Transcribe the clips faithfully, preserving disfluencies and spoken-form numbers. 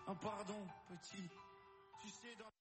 Un pardon, petit. Tu sais dans...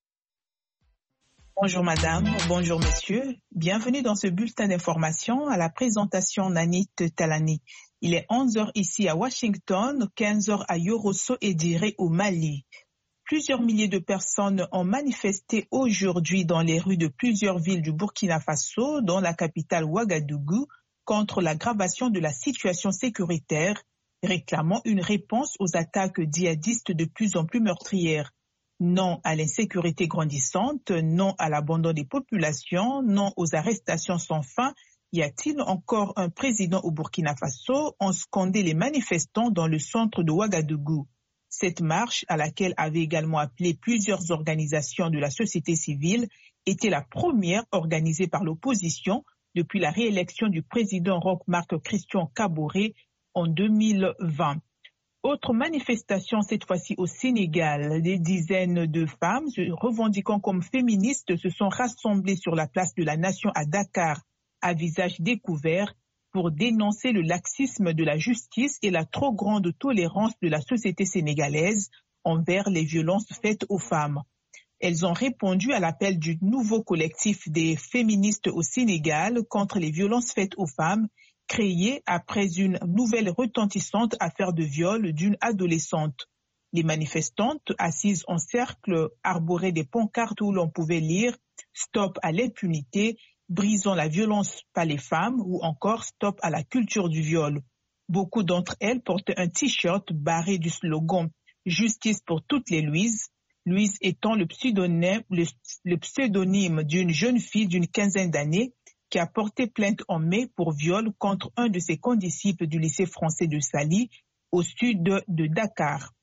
Bonjour madame, bonjour messieurs. Bienvenue dans ce bulletin d'information à la présentation Nanit Talani. Il est onze heures ici à Washington, quinze heures à Yorosso et Diré au Mali. Plusieurs milliers de personnes ont manifesté aujourd'hui dans les rues de plusieurs villes du Burkina Faso, dont la capitale Ouagadougou, contre l'aggravation de la situation sécuritaire, réclamant une réponse aux attaques djihadistes de plus en plus meurtrières. Non à l'insécurité grandissante, non à l'abandon des populations, non aux arrestations sans fin. Y a-t-il encore un président au Burkina Faso? Ont scandé les manifestants dans le centre de Ouagadougou. Cette marche, à laquelle avaient également appelé plusieurs organisations de la société civile, était la première organisée par l'opposition depuis la réélection du président Roch-Marc Christian Kaboré en deux mille vingt. Autre manifestation, cette fois-ci au Sénégal. Des dizaines de femmes se revendiquant comme féministes se sont rassemblées sur la place de la Nation à Dakar, à visage découvert, pour dénoncer le laxisme de la justice et la trop grande tolérance de la société sénégalaise envers les violences faites aux femmes. Elles ont répondu à l'appel du nouveau collectif des féministes au Sénégal contre les violences faites aux femmes, créé après une nouvelle retentissante affaire de viol d'une adolescente. Les manifestantes, assises en cercle, arboraient des pancartes où l'on pouvait lire « Stop à l'impunité », brisons la violence par les femmes ou encore stop à la culture du viol. Beaucoup d'entre elles portaient un t-shirt barré du slogan Justice pour toutes les Louises, Louise étant le pseudonyme, le, le pseudonyme d'une jeune fille d'une quinzaine d'années qui a porté plainte en mai pour viol contre un de ses condisciples du lycée français de Sali au sud de, de Dakar.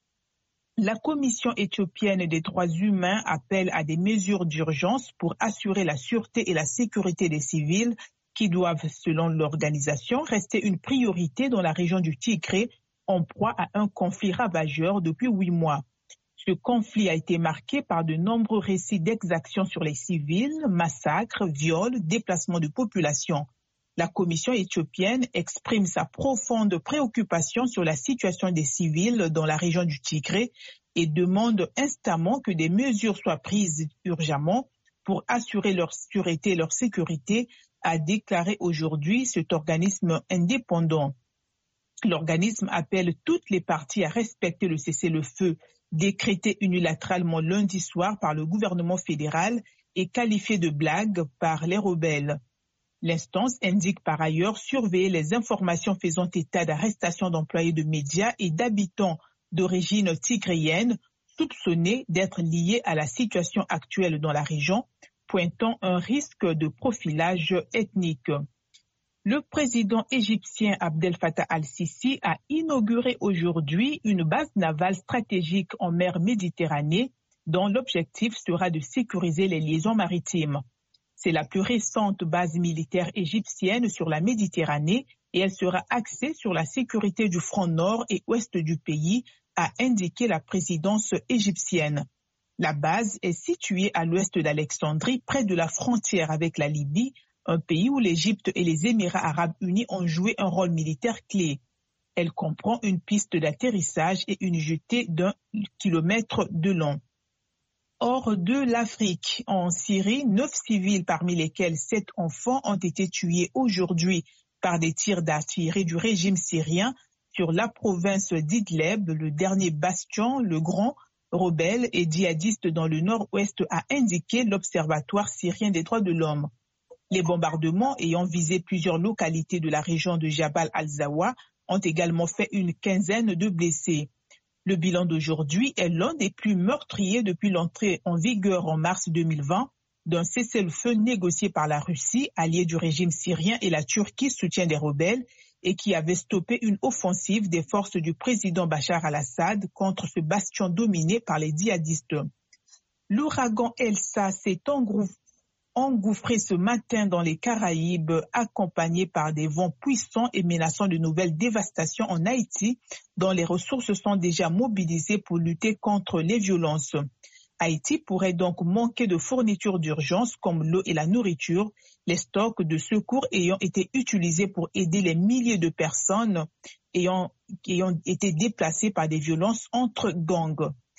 La Commission éthiopienne des droits humains appelle à des mesures d'urgence pour assurer la sûreté et la sécurité des civils qui doivent, selon l'organisation, rester une priorité dans la région du Tigré en proie à un conflit ravageur depuis huit mois. Ce conflit a été marqué par de nombreux récits d'exactions sur les civils, massacres, viols, déplacements de population. La Commission éthiopienne exprime sa profonde préoccupation sur la situation des civils dans la région du Tigré et demande instamment que des mesures soient prises urgemment pour assurer leur sûreté et leur sécurité, a déclaré aujourd'hui cet organisme indépendant. L'organisme appelle toutes les parties à respecter le cessez-le-feu décrété unilatéralement lundi soir par le gouvernement fédéral et qualifié de blague par les rebelles. L'instance indique par ailleurs surveiller les informations faisant état d'arrestations d'employés de médias et d'habitants d'origine tigréenne soupçonnés d'être liés à la situation actuelle dans la région, pointant un risque de profilage ethnique. Le président égyptien Abdel Fattah al-Sisi a inauguré aujourd'hui une base navale stratégique en mer Méditerranée dont l'objectif sera de sécuriser les liaisons maritimes. C'est la plus récente base militaire égyptienne sur la Méditerranée et elle sera axée sur la sécurité du front nord et ouest du pays, a indiqué la présidence égyptienne. La base est située à l'ouest d'Alexandrie, près de la frontière avec la Libye, un pays où l'Égypte et les Émirats arabes unis ont joué un rôle militaire clé. Elle comprend une piste d'atterrissage et une jetée d'un kilomètre de long. Hors de l'Afrique, en Syrie, neuf civils, parmi lesquels sept enfants, ont été tués aujourd'hui par des tirs d'artillerie du régime syrien sur la province d'Idleb, le dernier bastion, le grand rebelle et djihadiste dans le nord-ouest, a indiqué l'Observatoire syrien des droits de l'homme. Les bombardements ayant visé plusieurs localités de la région de Jabal al-Zawa ont également fait une quinzaine de blessés. Le bilan d'aujourd'hui est l'un des plus meurtriers depuis l'entrée en vigueur en mars deux mille vingt d'un cessez-le-feu négocié par la Russie, alliée du régime syrien, et la Turquie, soutien des rebelles, et qui avait stoppé une offensive des forces du président Bachar al-Assad contre ce bastion dominé par les djihadistes. L'ouragan Elsa s'est engouffré engouffré ce matin dans les Caraïbes, accompagné par des vents puissants et menaçant de nouvelles dévastations en Haïti, dont les ressources sont déjà mobilisées pour lutter contre les violences. Haïti pourrait donc manquer de fournitures d'urgence comme l'eau et la nourriture, les stocks de secours ayant été utilisés pour aider les milliers de personnes ayant, ayant été déplacées par des violences entre gangs.